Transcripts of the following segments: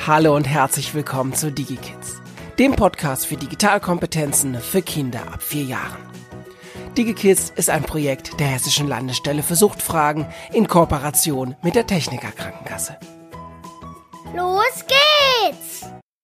Hallo und herzlich willkommen zu DigiKids, dem Podcast für Digitalkompetenzen für Kinder ab 4 Jahren. DigiKids ist ein Projekt der Hessischen Landesstelle für Suchtfragen in Kooperation mit der Techniker Krankenkasse. Los geht's!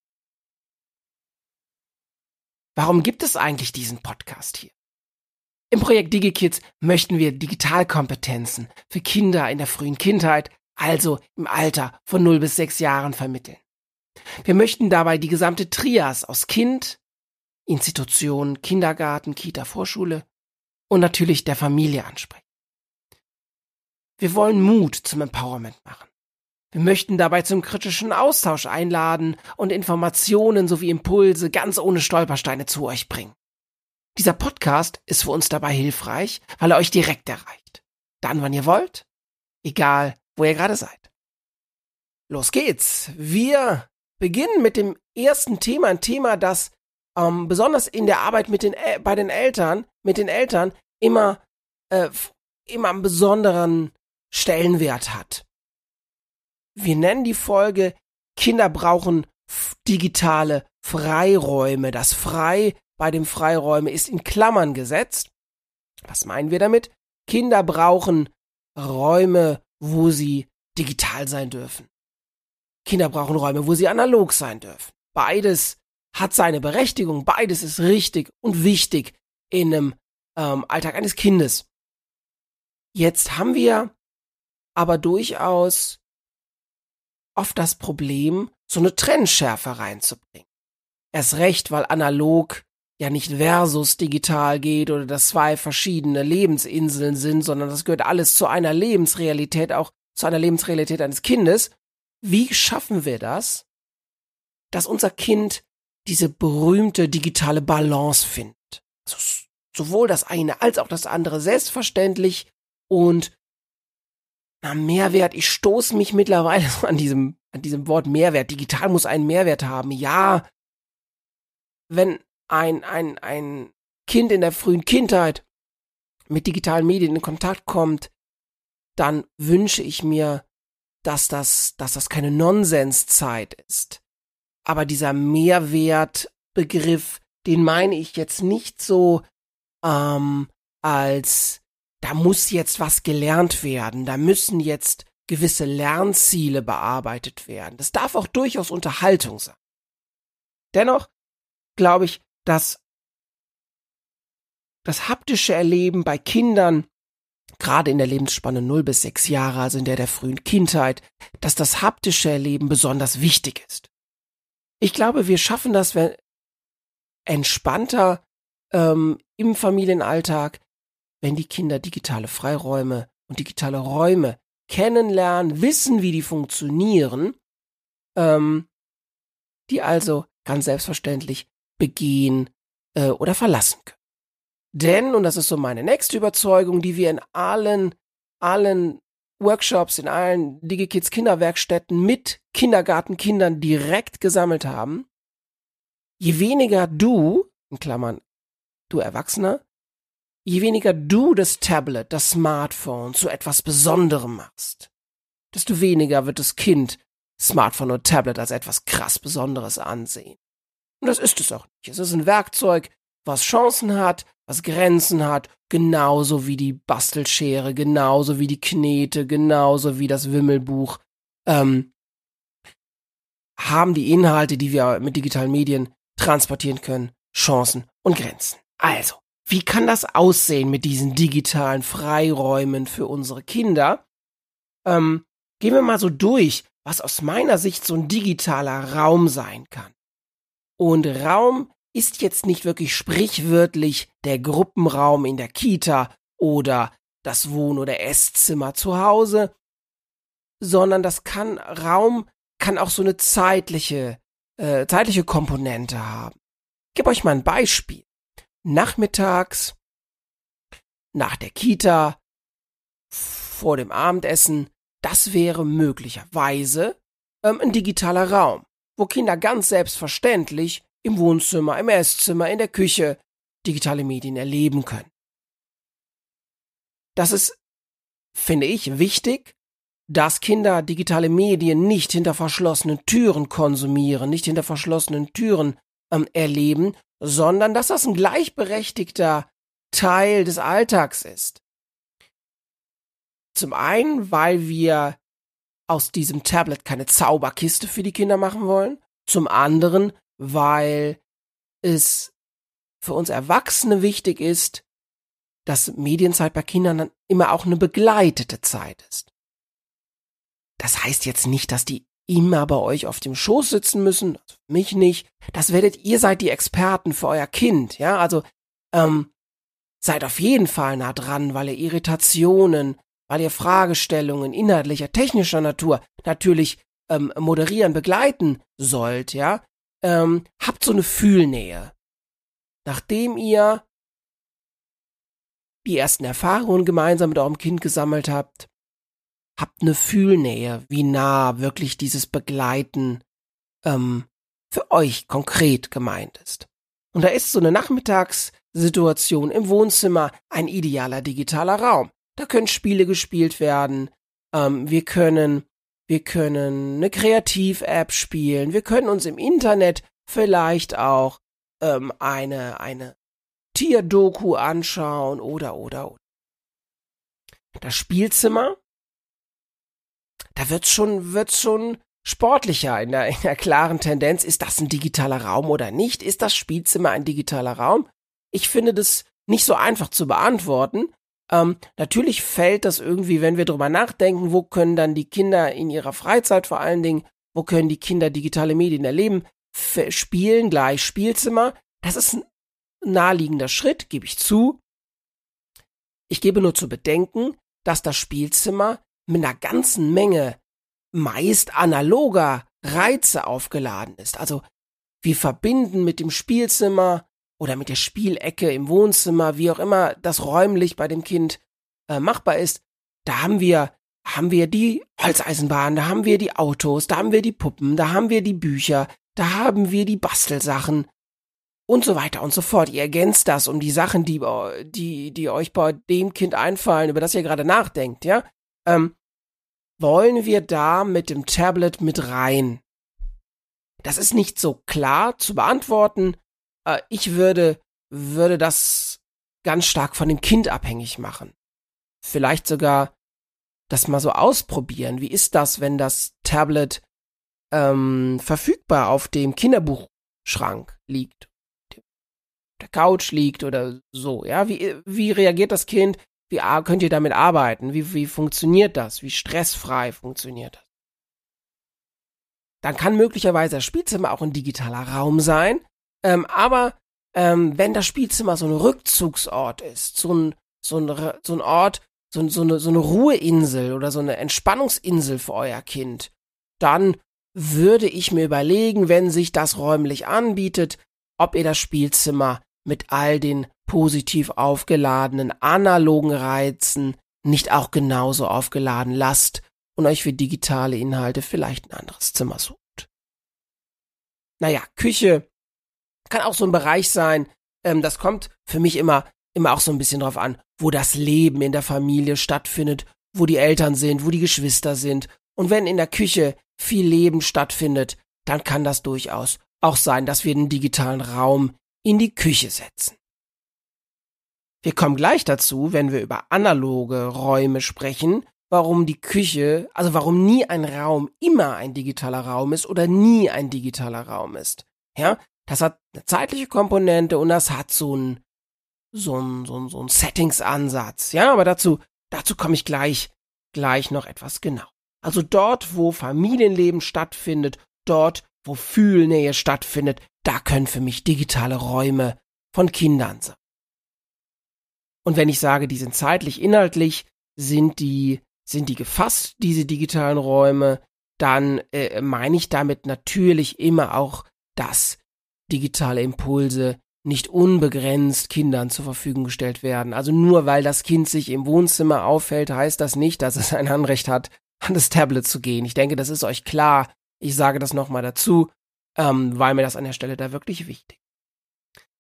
Warum gibt es eigentlich diesen Podcast hier? Im Projekt DigiKids möchten wir Digitalkompetenzen für Kinder in der frühen Kindheit, also im Alter von 0 bis 6 Jahren, vermitteln. Wir möchten dabei die gesamte Trias aus Kind, Institution, Kindergarten, Kita, Vorschule und natürlich der Familie ansprechen. Wir wollen Mut zum Empowerment machen. Wir möchten dabei zum kritischen Austausch einladen und Informationen sowie Impulse ganz ohne Stolpersteine zu euch bringen. Dieser Podcast ist für uns dabei hilfreich, weil er euch direkt erreicht. Dann, wann ihr wollt, egal wo ihr gerade seid. Los geht's! Wir beginnen mit dem ersten Thema, ein Thema, das besonders in der Arbeit bei den Eltern, immer einen besonderen Stellenwert hat. Wir nennen die Folge Kinder brauchen digitale Freiräume. Das Frei bei den Freiräumen ist in Klammern gesetzt. Was meinen wir damit? Kinder brauchen Räume, wo sie digital sein dürfen. Kinder brauchen Räume, wo sie analog sein dürfen. Beides hat seine Berechtigung, beides ist richtig und wichtig in einem Alltag eines Kindes. Jetzt haben wir aber durchaus oft das Problem, so eine Trennschärfe reinzubringen. Erst recht, weil analog ja nicht versus digital geht oder das 2 verschiedene Lebensinseln sind, sondern das gehört alles zu einer Lebensrealität, auch zu einer Lebensrealität eines Kindes. Wie schaffen wir das, dass unser Kind diese berühmte digitale Balance findet? Also sowohl das eine als auch das andere selbstverständlich und Mehrwert. Ich stoße mich mittlerweile so an diesem Wort Mehrwert. Digital muss einen Mehrwert haben. Ja, wenn ein Kind in der frühen Kindheit mit digitalen Medien in Kontakt kommt, dann wünsche ich mir, dass das keine Nonsenszeit ist. Aber dieser Mehrwertbegriff, den meine ich jetzt nicht so als da muss jetzt was gelernt werden, da müssen jetzt gewisse Lernziele bearbeitet werden. Das darf auch durchaus Unterhaltung sein. Dennoch glaube ich, dass das haptische Erleben bei Kindern, gerade in der Lebensspanne 0 bis 6 Jahre, also in der frühen Kindheit, dass das haptische Erleben besonders wichtig ist. Ich glaube, wir schaffen das entspannter im Familienalltag, wenn die Kinder digitale Freiräume und digitale Räume kennenlernen, wissen, wie die funktionieren, die also ganz selbstverständlich begehen oder verlassen können. Denn, und das ist so meine nächste Überzeugung, die wir in allen Workshops, in allen DigiKids Kinderwerkstätten mit Kindergartenkindern direkt gesammelt haben, je weniger du, in Klammern du Erwachsener, je weniger du das Tablet, das Smartphone zu etwas Besonderem machst, desto weniger wird das Kind Smartphone und Tablet als etwas krass Besonderes ansehen. Und das ist es auch nicht. Es ist ein Werkzeug, was Chancen hat, was Grenzen hat, genauso wie die Bastelschere, genauso wie die Knete, genauso wie das Wimmelbuch, haben die Inhalte, die wir mit digitalen Medien transportieren können, Chancen und Grenzen. Also, wie kann das aussehen mit diesen digitalen Freiräumen für unsere Kinder? Gehen wir mal so durch, was aus meiner Sicht so ein digitaler Raum sein kann. Und Raum ist jetzt nicht wirklich sprichwörtlich der Gruppenraum in der Kita oder das Wohn- oder Esszimmer zu Hause, sondern Raum kann auch so eine zeitliche Komponente haben. Ich gebe euch mal ein Beispiel. Nachmittags, nach der Kita, vor dem Abendessen, das wäre möglicherweise ein digitaler Raum, wo Kinder ganz selbstverständlich im Wohnzimmer, im Esszimmer, in der Küche digitale Medien erleben können. Das ist, finde ich, wichtig, dass Kinder digitale Medien nicht hinter verschlossenen Türen konsumieren, nicht hinter verschlossenen Türen erleben, sondern dass das ein gleichberechtigter Teil des Alltags ist. Zum einen, weil wir aus diesem Tablet keine Zauberkiste für die Kinder machen wollen. Zum anderen, weil es für uns Erwachsene wichtig ist, dass Medienzeit bei Kindern dann immer auch eine begleitete Zeit ist. Das heißt jetzt nicht, dass die immer bei euch auf dem Schoß sitzen müssen, also für mich nicht. Ihr seid die Experten für euer Kind, ja, also seid auf jeden Fall nah dran, weil ihr Irritationen, weil ihr Fragestellungen inhaltlicher, technischer Natur natürlich moderieren, begleiten sollt, ja. Habt so eine Fühlnähe. Nachdem ihr die ersten Erfahrungen gemeinsam mit eurem Kind gesammelt habt, habt eine Fühlnähe, wie nah wirklich dieses Begleiten für euch konkret gemeint ist. Und da ist so eine Nachmittagssituation im Wohnzimmer ein idealer digitaler Raum. Da können Spiele gespielt werden, wir können eine Kreativ-App spielen, wir können uns im Internet vielleicht auch eine Tierdoku anschauen oder. Das Spielzimmer, da wird's schon sportlicher in der klaren Tendenz. Ist das ein digitaler Raum oder nicht? Ist das Spielzimmer ein digitaler Raum? Ich finde das nicht so einfach zu beantworten. Natürlich fällt das irgendwie, wenn wir drüber nachdenken, wo können dann die Kinder in ihrer Freizeit vor allen Dingen, wo können die Kinder digitale Medien erleben, spielen gleich Spielzimmer. Das ist ein naheliegender Schritt, gebe ich zu. Ich gebe nur zu bedenken, dass das Spielzimmer mit einer ganzen Menge meist analoger Reize aufgeladen ist. Also wir verbinden mit dem Spielzimmer oder mit der Spielecke im Wohnzimmer, wie auch immer das räumlich bei dem Kind machbar ist, da haben wir die Holzeisenbahn, da haben wir die Autos, da haben wir die Puppen, da haben wir die Bücher, da haben wir die Bastelsachen und so weiter und so fort. Ihr ergänzt das um die Sachen, die euch bei dem Kind einfallen, über das ihr gerade nachdenkt, ja? Wollen wir da mit dem Tablet mit rein? Das ist nicht so klar zu beantworten. Ich würde das ganz stark von dem Kind abhängig machen. Vielleicht sogar das mal so ausprobieren. Wie ist das, wenn das Tablet verfügbar auf dem Kinderbuchschrank liegt, auf der Couch liegt oder so? Ja, wie reagiert das Kind? Wie könnt ihr damit arbeiten? Wie funktioniert das? Wie stressfrei funktioniert das? Dann kann möglicherweise das Spielzimmer auch ein digitaler Raum sein. Aber wenn das Spielzimmer so ein Rückzugsort ist, so ein Ort, so eine Ruheinsel oder so eine Entspannungsinsel für euer Kind, dann würde ich mir überlegen, wenn sich das räumlich anbietet, ob ihr das Spielzimmer mit all den positiv aufgeladenen analogen Reizen nicht auch genauso aufgeladen lasst und euch für digitale Inhalte vielleicht ein anderes Zimmer sucht. Naja, Küche kann auch so ein Bereich sein, das kommt für mich immer auch so ein bisschen drauf an, wo das Leben in der Familie stattfindet, wo die Eltern sind, wo die Geschwister sind. Und wenn in der Küche viel Leben stattfindet, dann kann das durchaus auch sein, dass wir den digitalen Raum in die Küche setzen. Wir kommen gleich dazu, wenn wir über analoge Räume sprechen, warum nie ein Raum immer ein digitaler Raum ist oder nie ein digitaler Raum ist. Ja, das hat eine zeitliche Komponente und das hat so ein Settings-Ansatz. Ja, aber dazu komme ich gleich noch etwas genau. Also dort, wo Familienleben stattfindet, dort, wo Fühlnähe stattfindet, da können für mich digitale Räume von Kindern sein. Und wenn ich sage, die sind zeitlich, inhaltlich, sind die gefasst, diese digitalen Räume, dann meine ich damit natürlich immer auch, dass digitale Impulse nicht unbegrenzt Kindern zur Verfügung gestellt werden. Also nur weil das Kind sich im Wohnzimmer aufhält, heißt das nicht, dass es ein Anrecht hat, an das Tablet zu gehen. Ich denke, das ist euch klar. Ich sage das nochmal dazu, weil mir das an der Stelle da wirklich wichtig ist.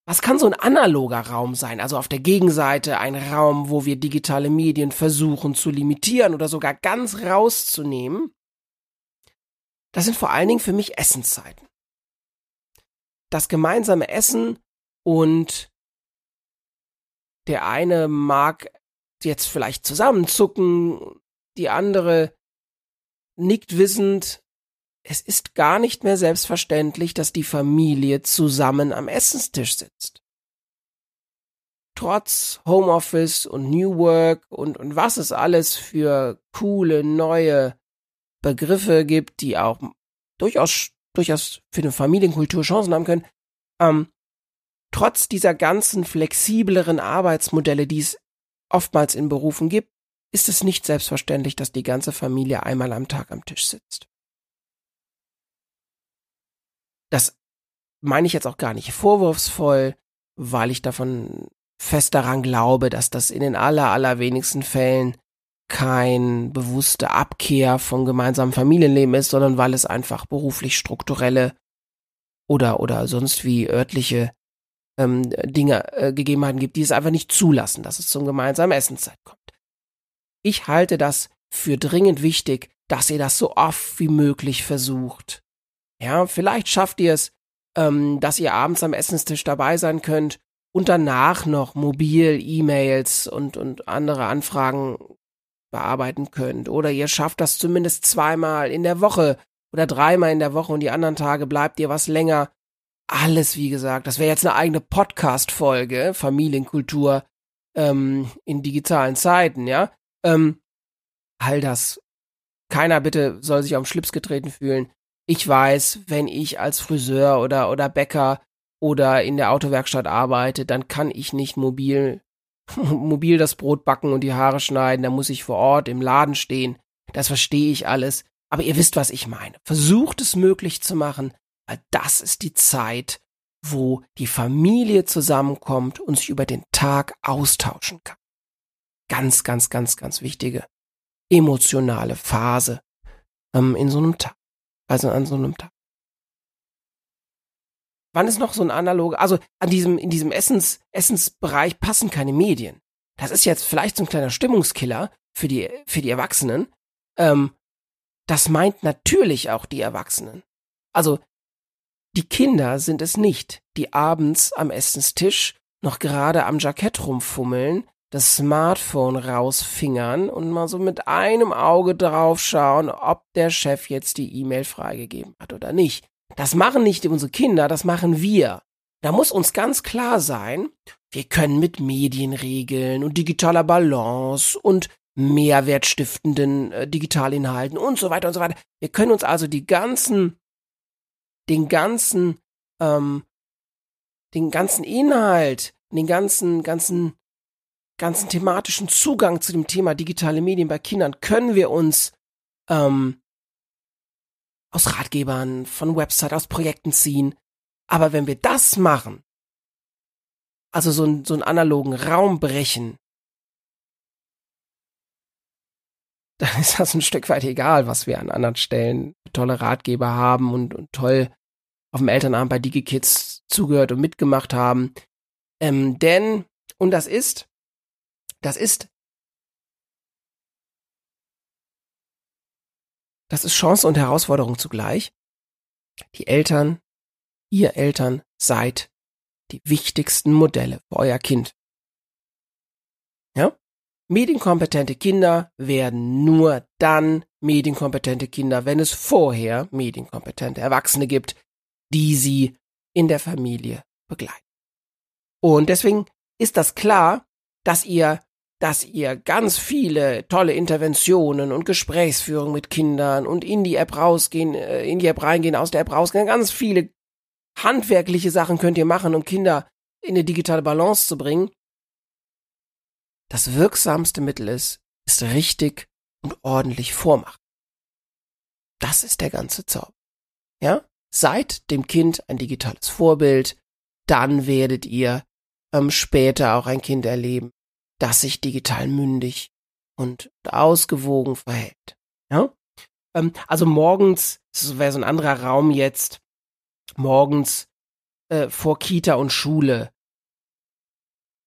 Was kann so ein analoger Raum sein? Also auf der Gegenseite ein Raum, wo wir digitale Medien versuchen zu limitieren oder sogar ganz rauszunehmen. Das sind vor allen Dingen für mich Essenszeiten. Das gemeinsame Essen, und der eine mag jetzt vielleicht zusammenzucken, die andere nickt wissend. Es ist gar nicht mehr selbstverständlich, dass die Familie zusammen am Essenstisch sitzt. Trotz Homeoffice und New Work und was es alles für coole, neue Begriffe gibt, die auch durchaus für eine Familienkultur Chancen haben können, trotz dieser ganzen flexibleren Arbeitsmodelle, die es oftmals in Berufen gibt, ist es nicht selbstverständlich, dass die ganze Familie einmal am Tag am Tisch sitzt. Das meine ich jetzt auch gar nicht vorwurfsvoll, weil ich davon fest daran glaube, dass das in den allerwenigsten Fällen kein bewusste Abkehr vom gemeinsamen Familienleben ist, sondern weil es einfach beruflich strukturelle oder sonst wie örtliche Gegebenheiten gibt, die es einfach nicht zulassen, dass es zum gemeinsamen Essenszeit kommt. Ich halte das für dringend wichtig, dass ihr das so oft wie möglich versucht. Ja, vielleicht schafft ihr es, dass ihr abends am Essenstisch dabei sein könnt und danach noch mobil E-Mails und andere Anfragen bearbeiten könnt. Oder ihr schafft das zumindest 2-mal in der Woche oder 3-mal in der Woche und die anderen Tage bleibt ihr was länger. Alles, wie gesagt, das wäre jetzt eine eigene Podcast-Folge, Familienkultur in digitalen Zeiten, ja. All das. Keiner bitte soll sich auf den Schlips getreten fühlen. Ich weiß, wenn ich als Friseur oder Bäcker oder in der Autowerkstatt arbeite, dann kann ich nicht mobil das Brot backen und die Haare schneiden, da muss ich vor Ort im Laden stehen. Das verstehe ich alles. Aber ihr wisst, was ich meine. Versucht es möglich zu machen, weil das ist die Zeit, wo die Familie zusammenkommt und sich über den Tag austauschen kann. Ganz, ganz, ganz, ganz wichtige emotionale Phase in so einem Tag. Also an so einem Tag. Wann ist noch so ein analoger, also in diesem Essensbereich passen keine Medien. Das ist jetzt vielleicht so ein kleiner Stimmungskiller für die Erwachsenen. Das meint natürlich auch die Erwachsenen. Also die Kinder sind es nicht, die abends am Essenstisch noch gerade am Jackett rumfummeln, das Smartphone rausfingern und mal so mit einem Auge drauf schauen, ob der Chef jetzt die E-Mail freigegeben hat oder nicht. Das machen nicht unsere Kinder, das machen wir. Da muss uns ganz klar sein, wir können mit Medienregeln und digitaler Balance und mehrwertstiftenden Digitalinhalten und so weiter, wir können uns also den ganzen Inhalt, den ganzen thematischen Zugang zu dem Thema digitale Medien bei Kindern können wir uns aus Ratgebern, von Websites, aus Projekten ziehen. Aber wenn wir das machen, also so einen analogen Raum brechen, dann ist das ein Stück weit egal, was wir an anderen Stellen tolle Ratgeber haben und toll auf dem Elternabend bei DigiKids zugehört und mitgemacht haben. Denn, und das ist Chance und Herausforderung zugleich. Ihr Eltern seid die wichtigsten Modelle für euer Kind. Ja? Medienkompetente Kinder werden nur dann medienkompetente Kinder, wenn es vorher medienkompetente Erwachsene gibt, die sie in der Familie begleiten. Und deswegen ist das klar, dass ihr ganz viele tolle Interventionen und Gesprächsführung mit Kindern und in die App reingehen, aus der App rausgehen, ganz viele handwerkliche Sachen könnt ihr machen, um Kinder in eine digitale Balance zu bringen. Das wirksamste Mittel ist richtig und ordentlich vormachen. Das ist der ganze Zauber. Ja? Seid dem Kind ein digitales Vorbild, dann werdet ihr später auch ein Kind erleben, das sich digital mündig und ausgewogen verhält. Ja? Also morgens, das wäre so ein anderer Raum jetzt, morgens vor Kita und Schule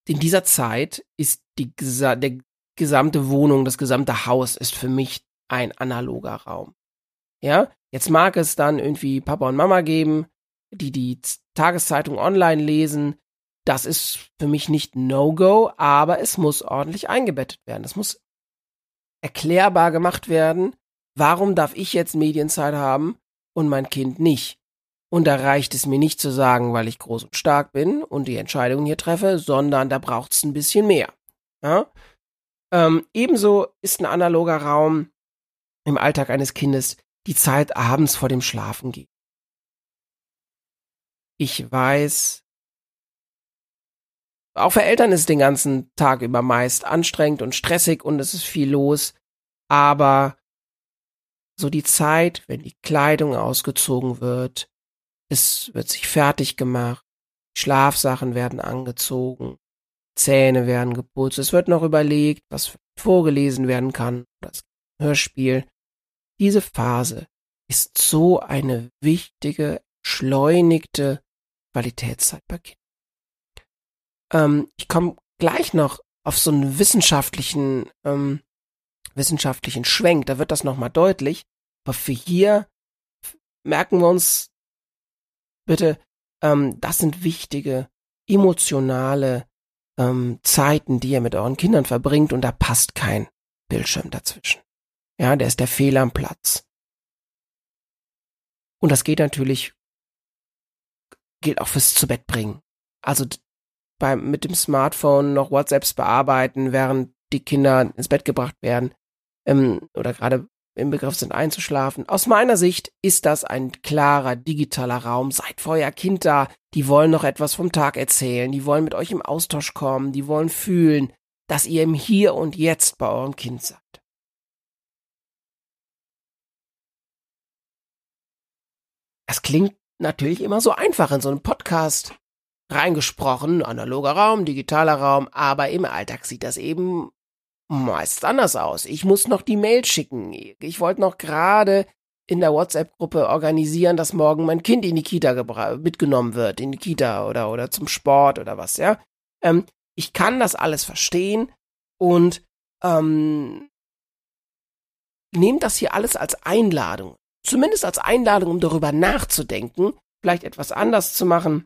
in dieser Zeit ist der gesamte Wohnung, das gesamte Haus ist für mich ein analoger Raum. Ja, jetzt mag es dann irgendwie Papa und Mama geben, die Tageszeitung online lesen. Das ist für mich nicht No-Go, aber es muss ordentlich eingebettet werden. Es muss erklärbar gemacht werden, warum darf ich jetzt Medienzeit haben und mein Kind nicht. Und da reicht es mir nicht zu sagen, weil ich groß und stark bin und die Entscheidungen hier treffe, sondern da braucht es ein bisschen mehr. Ja? Ebenso ist ein analoger Raum im Alltag eines Kindes die Zeit abends vor dem Schlafengehen. Ich weiß, auch für Eltern ist es den ganzen Tag über meist anstrengend und stressig und es ist viel los, aber so die Zeit, wenn die Kleidung ausgezogen wird, es wird sich fertig gemacht, Schlafsachen werden angezogen, Zähne werden geputzt, es wird noch überlegt, was vorgelesen werden kann, das Hörspiel. Diese Phase ist so eine wichtige, beschleunigte Qualitätszeit bei Kindern. Ich komme gleich noch auf so einen wissenschaftlichen Schwenk, da wird das nochmal deutlich, aber für hier merken wir uns bitte, das sind wichtige, emotionale Zeiten, die ihr mit euren Kindern verbringt und da passt kein Bildschirm dazwischen. Ja, der ist der Fehl am Platz. Und das gilt auch fürs Zubettbringen. Also mit dem Smartphone noch WhatsApps bearbeiten, während die Kinder ins Bett gebracht werden oder gerade im Begriff sind einzuschlafen. Aus meiner Sicht ist das ein klarer digitaler Raum. Seid für euer Kind da. Die wollen noch etwas vom Tag erzählen. Die wollen mit euch im Austausch kommen. Die wollen fühlen, dass ihr im Hier und Jetzt bei eurem Kind seid. Das klingt natürlich immer so einfach in so einem Podcast reingesprochen, analoger Raum, digitaler Raum, aber im Alltag sieht das eben meist anders aus. Ich muss noch die Mail schicken. Ich wollte noch gerade in der WhatsApp-Gruppe organisieren, dass morgen mein Kind in die Kita mitgenommen wird, in die Kita oder zum Sport oder was, ja. Ich kann das alles verstehen und nehmt das hier alles als Einladung. Zumindest als Einladung, um darüber nachzudenken, vielleicht etwas anders zu machen,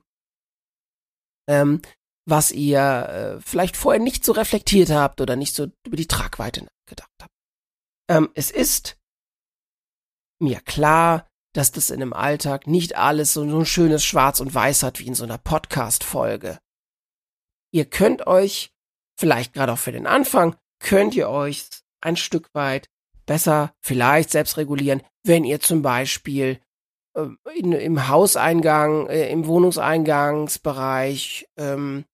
was ihr vielleicht vorher nicht so reflektiert habt oder nicht so über die Tragweite nachgedacht habt. Es ist mir klar, dass das in einem Alltag nicht alles so ein schönes Schwarz und Weiß hat wie in so einer Podcast-Folge. Ihr könnt euch, vielleicht gerade auch für den Anfang, könnt ihr euch ein Stück weit besser vielleicht selbst regulieren, wenn ihr zum Beispiel im Hauseingang, im Wohnungseingangsbereich eine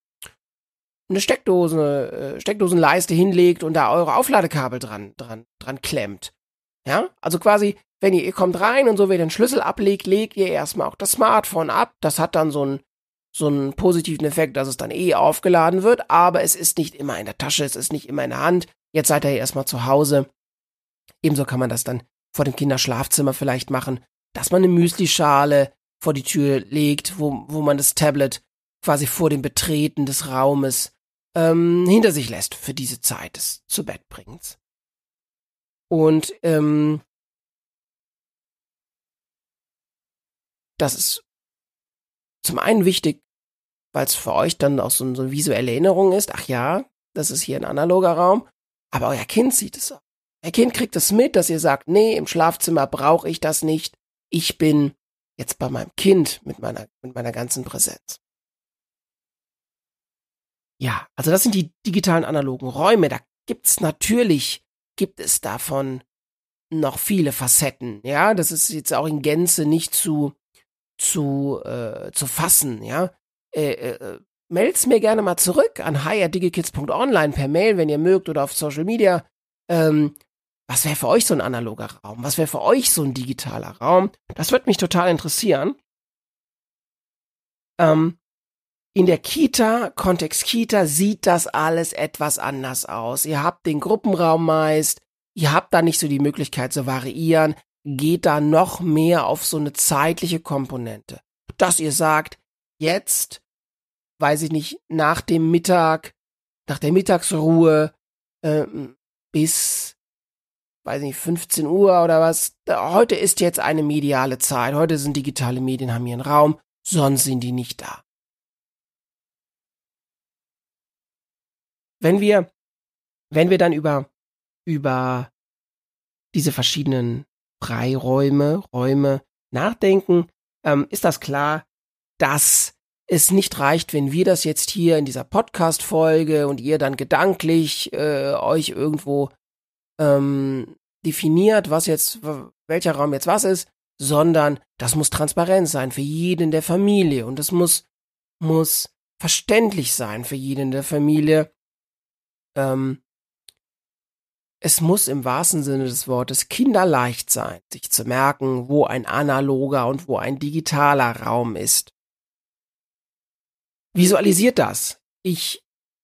Steckdosenleiste hinlegt und da eure Aufladekabel dran klemmt. Ja, also quasi, wenn ihr kommt rein und so, wenn ihr den Schlüssel ablegt, legt ihr erstmal auch das Smartphone ab. Das hat dann so einen positiven Effekt, dass es dann aufgeladen wird, aber es ist nicht immer in der Tasche, es ist nicht immer in der Hand. Jetzt seid ihr erstmal zu Hause. Ebenso kann man das dann vor dem Kinderschlafzimmer vielleicht machen, dass man eine Müslischale vor die Tür legt, wo man das Tablet quasi vor dem Betreten des Raumes hinter sich lässt für diese Zeit des Zubettbringens. Und das ist zum einen wichtig, weil es für euch dann auch so eine visuelle Erinnerung ist. Ach ja, das ist hier ein analoger Raum, aber euer Kind sieht es auch. Euer Kind kriegt es mit, dass ihr sagt, nee, im Schlafzimmer brauche ich das nicht. Ich bin jetzt bei meinem Kind mit meiner ganzen Präsenz. Ja, also das sind die digitalen analogen Räume. Da gibt es davon noch viele Facetten. Ja, das ist jetzt auch in Gänze nicht zu fassen. Ja, mailt's mir gerne mal zurück an hi@digikids.online per Mail, wenn ihr mögt, oder auf Social Media. Was wäre für euch so ein analoger Raum? Was wäre für euch so ein digitaler Raum? Das würde mich total interessieren. In der Kita, Kontext Kita, sieht das alles etwas anders aus. Ihr habt den Gruppenraum meist, ihr habt da nicht so die Möglichkeit zu variieren, geht da noch mehr auf so eine zeitliche Komponente. Dass ihr sagt, jetzt, weiß ich nicht, nach dem Mittag nach der Mittagsruhe bis, weiß nicht, 15 Uhr oder was. Heute ist jetzt eine mediale Zeit. Heute sind digitale Medien, haben ihren Raum, sonst sind die nicht da. Wenn wir dann über diese verschiedenen Räume nachdenken, ist das klar, dass es nicht reicht, wenn wir das jetzt hier in dieser Podcast-Folge und ihr dann gedanklich euch irgendwo definiert, welcher Raum jetzt was ist, sondern das muss transparent sein für jeden der Familie und es muss verständlich sein für jeden der Familie. Es muss im wahrsten Sinne des Wortes kinderleicht sein, sich zu merken, wo ein analoger und wo ein digitaler Raum ist. Visualisiert das. Ich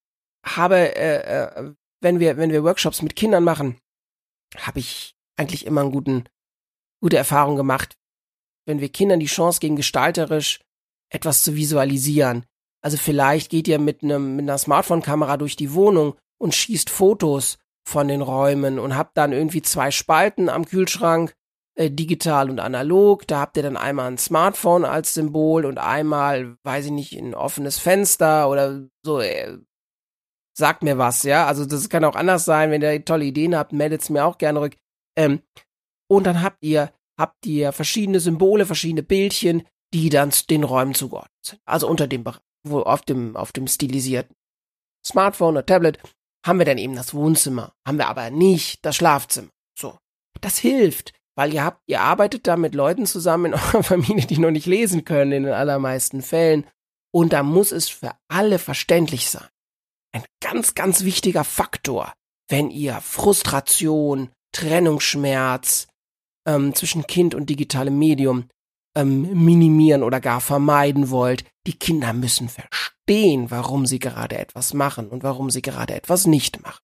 habe, wenn wir Workshops mit Kindern machen, habe ich eigentlich immer gute Erfahrung gemacht, wenn wir Kindern die Chance geben, gestalterisch etwas zu visualisieren. Also vielleicht geht ihr mit einer Smartphone-Kamera durch die Wohnung und schießt Fotos von den Räumen und habt dann irgendwie 2 Spalten am Kühlschrank, digital und analog. Da habt ihr dann einmal ein Smartphone als Symbol und einmal, weiß ich nicht, ein offenes Fenster oder so. Sagt mir was, ja. Also das kann auch anders sein. Wenn ihr tolle Ideen habt, meldet es mir auch gerne rück. Und dann habt ihr verschiedene Symbole, verschiedene Bildchen, die dann den Räumen zugeordnet sind. Also unter dem Bereich, wo auf dem stilisierten Smartphone oder Tablet haben wir dann eben das Wohnzimmer, haben wir aber nicht das Schlafzimmer. So. Das hilft, weil ihr arbeitet da mit Leuten zusammen in eurer Familie, die noch nicht lesen können in den allermeisten Fällen. Und da muss es für alle verständlich sein. Ein ganz, ganz wichtiger Faktor, wenn ihr Frustration, Trennungsschmerz zwischen Kind und digitalem Medium minimieren oder gar vermeiden wollt. Die Kinder müssen verstehen, warum sie gerade etwas machen und warum sie gerade etwas nicht machen.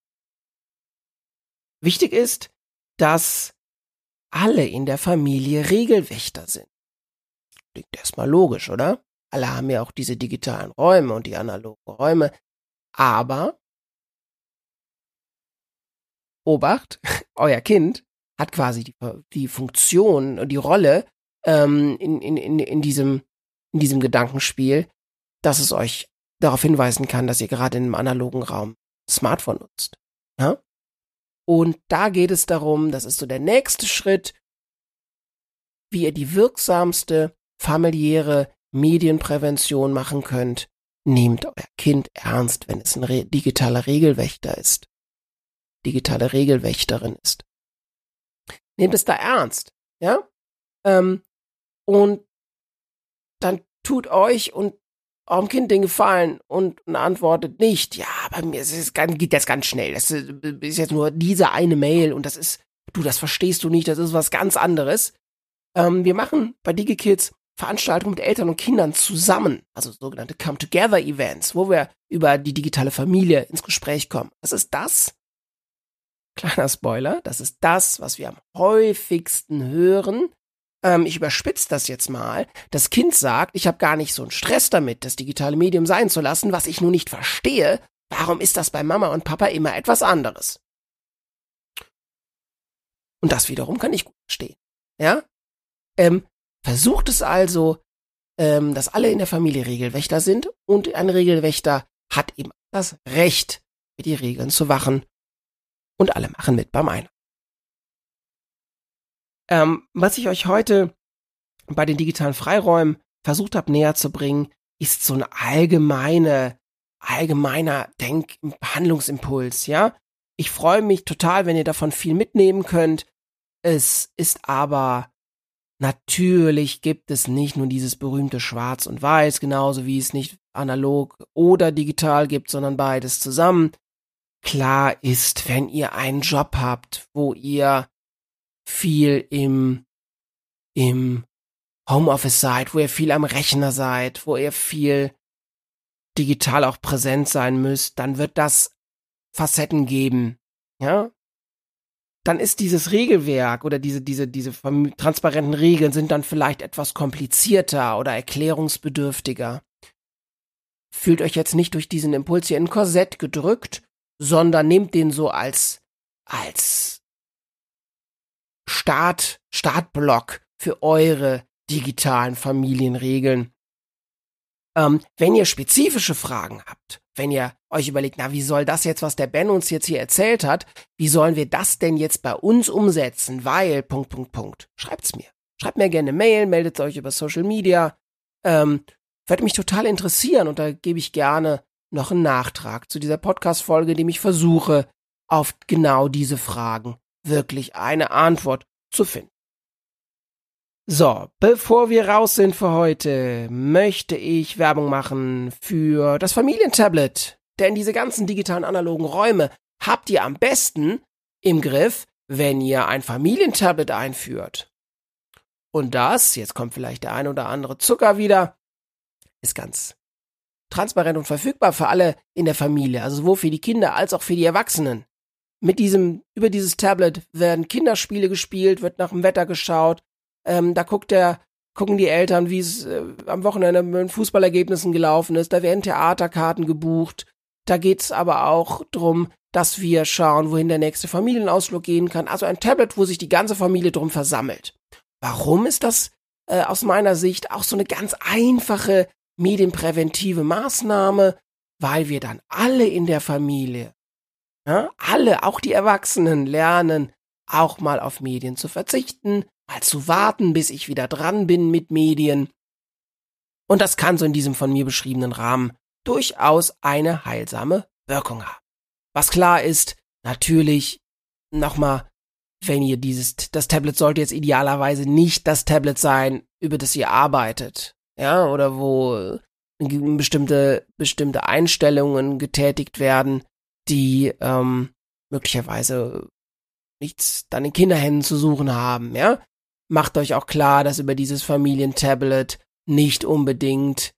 Wichtig ist, dass alle in der Familie Regelwächter sind. Klingt erstmal logisch, oder? Alle haben ja auch diese digitalen Räume und die analogen Räume. Aber, Obacht, euer Kind hat quasi die Funktion und die Rolle in diesem Gedankenspiel, dass es euch darauf hinweisen kann, dass ihr gerade in einem analogen Raum Smartphone nutzt. Ja? Und da geht es darum, das ist so der nächste Schritt, wie ihr die wirksamste familiäre Medienprävention machen könnt. Nehmt euer Kind ernst, wenn es ein digitaler Regelwächter ist. Digitale Regelwächterin ist. Nehmt es da ernst, ja? Und dann tut euch und eurem Kind den Gefallen und antwortet nicht, ja, bei mir geht das ganz schnell. Das ist jetzt nur diese eine Mail und das verstehst du nicht, das ist was ganz anderes. Wir machen bei DigiKids Veranstaltungen mit Eltern und Kindern zusammen, also sogenannte Come-Together-Events, wo wir über die digitale Familie ins Gespräch kommen. Das ist das, kleiner Spoiler, das ist das, was wir am häufigsten hören. Ich überspitze das jetzt mal. Das Kind sagt, ich habe gar nicht so einen Stress damit, das digitale Medium sein zu lassen, was ich nur nicht verstehe. Warum ist das bei Mama und Papa immer etwas anderes? Und das wiederum kann ich gut verstehen. Ja? Versucht es also, dass alle in der Familie Regelwächter sind und ein Regelwächter hat eben das Recht, mit die Regeln zu wachen und alle machen mit beim Einer. Was ich euch heute bei den digitalen Freiräumen versucht habe näher zu bringen, ist so ein allgemeiner Handlungsimpuls, ja. Ich freue mich total, wenn ihr davon viel mitnehmen könnt. Es ist aber natürlich gibt es nicht nur dieses berühmte Schwarz und Weiß, genauso wie es nicht analog oder digital gibt, sondern beides zusammen. Klar ist, wenn ihr einen Job habt, wo ihr viel im Homeoffice seid, wo ihr viel am Rechner seid, wo ihr viel digital auch präsent sein müsst, dann wird das Facetten geben, ja? Dann ist dieses Regelwerk oder diese transparenten Regeln sind dann vielleicht etwas komplizierter oder erklärungsbedürftiger. fühlt euch jetzt nicht durch diesen Impuls hier in ein Korsett gedrückt, sondern nehmt den so als Startblock für eure digitalen Familienregeln. Wenn ihr spezifische Fragen habt, wenn ihr euch überlegt, wie soll das jetzt, was der Ben uns jetzt hier erzählt hat, wie sollen wir das denn jetzt bei uns umsetzen, weil, ... Schreibt's mir. Schreibt mir gerne eine Mail, meldet euch über Social Media. Würde mich total interessieren und da gebe ich gerne noch einen Nachtrag zu dieser Podcast-Folge, in dem ich versuche, auf genau diese Fragen wirklich eine Antwort zu finden. So, bevor wir raus sind für heute, möchte ich Werbung machen für das Familientablet. Denn diese ganzen digitalen analogen Räume habt ihr am besten im Griff, wenn ihr ein Familientablet einführt. Und das, jetzt kommt vielleicht der ein oder andere Zucker wieder, ist ganz transparent und verfügbar für alle in der Familie, also sowohl für die Kinder als auch für die Erwachsenen. Über dieses Tablet werden Kinderspiele gespielt, wird nach dem Wetter geschaut, da gucken die Eltern, wie es am Wochenende mit den Fußballergebnissen gelaufen ist, da werden Theaterkarten gebucht, da geht's aber auch drum, dass wir schauen, wohin der nächste Familienausflug gehen kann, also ein Tablet, wo sich die ganze Familie drum versammelt. Warum ist das aus meiner Sicht auch so eine ganz einfache medienpräventive Maßnahme? Weil wir dann alle in der Familie, alle, auch die Erwachsenen, lernen, auch mal auf Medien zu verzichten, mal zu warten, bis ich wieder dran bin mit Medien. Und das kann so in diesem von mir beschriebenen Rahmen durchaus eine heilsame Wirkung haben. Was klar ist, natürlich, nochmal, wenn ihr das Tablet sollte jetzt idealerweise nicht das Tablet sein, über das ihr arbeitet, oder wo bestimmte Einstellungen getätigt werden, die möglicherweise nichts dann in Kinderhänden zu suchen haben, Macht euch auch klar, dass über dieses Familientablet nicht unbedingt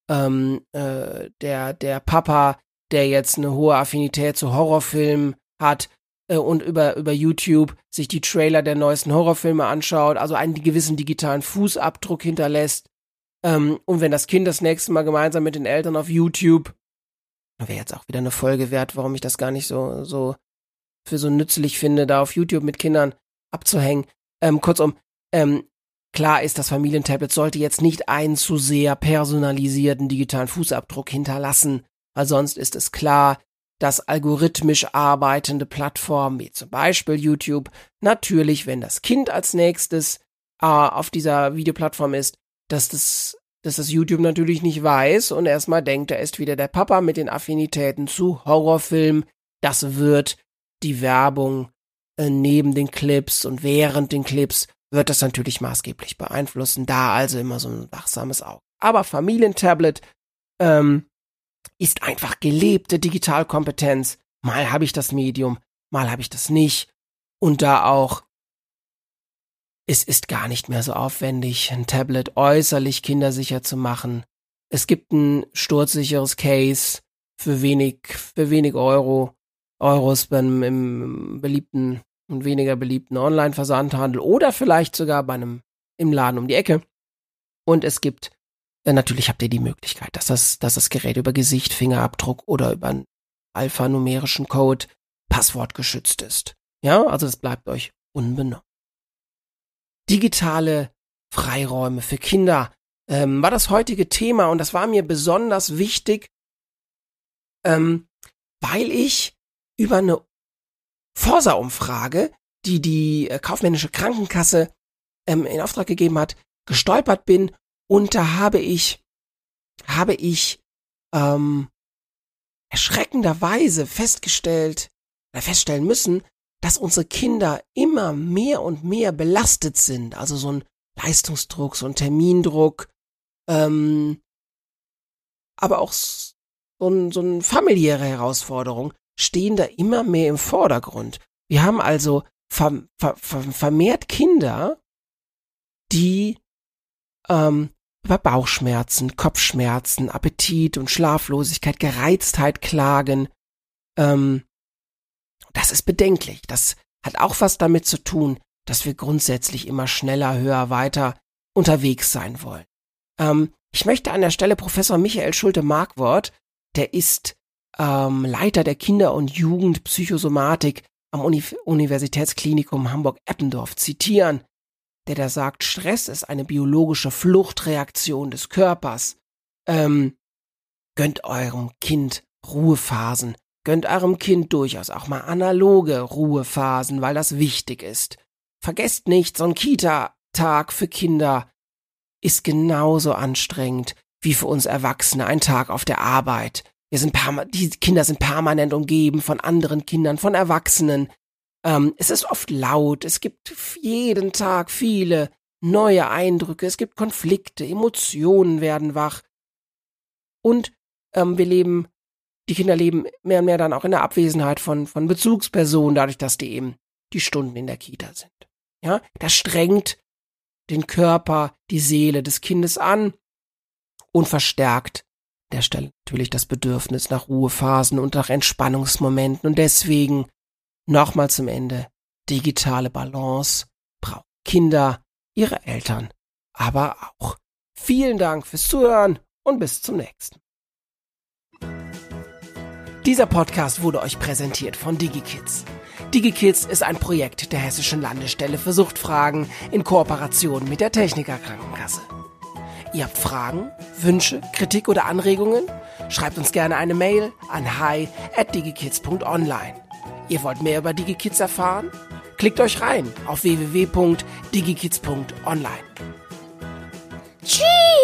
der Papa, der jetzt eine hohe Affinität zu Horrorfilmen hat und über YouTube sich die Trailer der neuesten Horrorfilme anschaut, also einen gewissen digitalen Fußabdruck hinterlässt. Und wenn das Kind das nächste Mal gemeinsam mit den Eltern auf YouTube, wäre jetzt auch wieder eine Folge wert, warum ich das gar nicht so für so nützlich finde, da auf YouTube mit Kindern abzuhängen. Kurzum, klar ist, das Familientablet sollte jetzt nicht einen zu sehr personalisierten digitalen Fußabdruck hinterlassen, weil sonst ist es klar, dass algorithmisch arbeitende Plattformen, wie zum Beispiel YouTube, natürlich, wenn das Kind als nächstes auf dieser Videoplattform ist, dass das YouTube natürlich nicht weiß und erstmal denkt, er ist wieder der Papa mit den Affinitäten zu Horrorfilmen. Das wird die Werbung neben den Clips und während den Clips wird das natürlich maßgeblich beeinflussen. Da also immer so ein wachsames Auge. Aber Familientablet ist einfach gelebte Digitalkompetenz. Mal habe ich das Medium, mal habe ich das nicht. Und da auch, es ist gar nicht mehr so aufwendig, ein Tablet äußerlich kindersicher zu machen. Es gibt ein sturzsicheres Case für wenig Euros im beliebten und weniger beliebten Online-Versandhandel oder vielleicht sogar im Laden um die Ecke. Und es gibt, natürlich habt ihr die Möglichkeit, dass das Gerät über Gesicht, Fingerabdruck oder über einen alphanumerischen Code passwortgeschützt ist. Also das bleibt euch unbenommen. Digitale Freiräume für Kinder war das heutige Thema und das war mir besonders wichtig, weil ich über eine Forsa-Umfrage, die kaufmännische Krankenkasse in Auftrag gegeben hat, gestolpert bin und da habe ich erschreckenderweise feststellen müssen, dass unsere Kinder immer mehr und mehr belastet sind. Also so ein Leistungsdruck, so ein Termindruck, aber auch so eine familiäre Herausforderung stehen da immer mehr im Vordergrund. Wir haben also vermehrt Kinder, die über Bauchschmerzen, Kopfschmerzen, Appetit und Schlaflosigkeit, Gereiztheit klagen. Das ist bedenklich. Das hat auch was damit zu tun, dass wir grundsätzlich immer schneller, höher, weiter unterwegs sein wollen. Ich möchte an der Stelle Professor Michael Schulte-Markwort, der ist Leiter der Kinder- und Jugendpsychosomatik am Universitätsklinikum Hamburg-Eppendorf zitieren, der da sagt, Stress ist eine biologische Fluchtreaktion des Körpers. Gönnt eurem Kind Ruhephasen. Gönnt eurem Kind durchaus auch mal analoge Ruhephasen, weil das wichtig ist. Vergesst nicht, so ein Kita-Tag für Kinder ist genauso anstrengend wie für uns Erwachsene ein Tag auf der Arbeit. Die Kinder sind permanent umgeben von anderen Kindern, von Erwachsenen. Es ist oft laut, es gibt jeden Tag viele neue Eindrücke, es gibt Konflikte, Emotionen werden wach. Und die Kinder leben mehr und mehr dann auch in der Abwesenheit von Bezugspersonen, dadurch, dass die eben die Stunden in der Kita sind. Ja, das strengt den Körper, die Seele des Kindes an und verstärkt an der Stelle natürlich das Bedürfnis nach Ruhephasen und nach Entspannungsmomenten. Und deswegen nochmal zum Ende: digitale Balance brauchen Kinder, ihre Eltern, aber auch. Vielen Dank fürs Zuhören und bis zum nächsten. Dieser Podcast wurde euch präsentiert von DigiKids. DigiKids ist ein Projekt der Hessischen Landesstelle für Suchtfragen in Kooperation mit der Techniker Krankenkasse. Ihr habt Fragen, Wünsche, Kritik oder Anregungen? Schreibt uns gerne eine Mail an hi@digikids.online. Ihr wollt mehr über DigiKids erfahren? Klickt euch rein auf www.digikids.online. Tschüss!